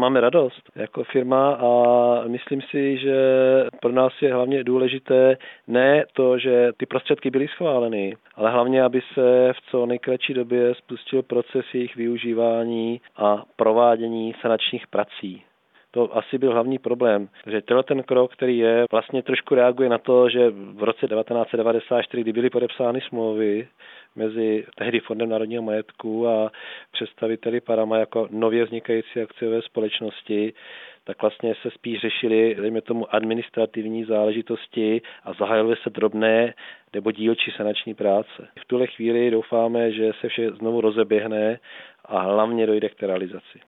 máme radost jako firma a myslím si, že pro nás je hlavně důležité ne to, že ty prostředky byly schváleny, ale hlavně, aby se v co nejkratší době spustil proces jejich využívání a provádění sanačních prací. To asi byl hlavní problém. Takže ten krok, který je, vlastně trošku reaguje na to, že v roce 1994, kdy byly podepsány smlouvy mezi tehdy Fondem národního majetku a představiteli Parama jako nově vznikající akciové společnosti, tak vlastně se spíš řešily, dejme tomu, administrativní záležitosti a zahájily se drobné nebo dílčí sanační práce. V tuhle chvíli doufáme, že se vše znovu rozeběhne a hlavně dojde k té realizaci.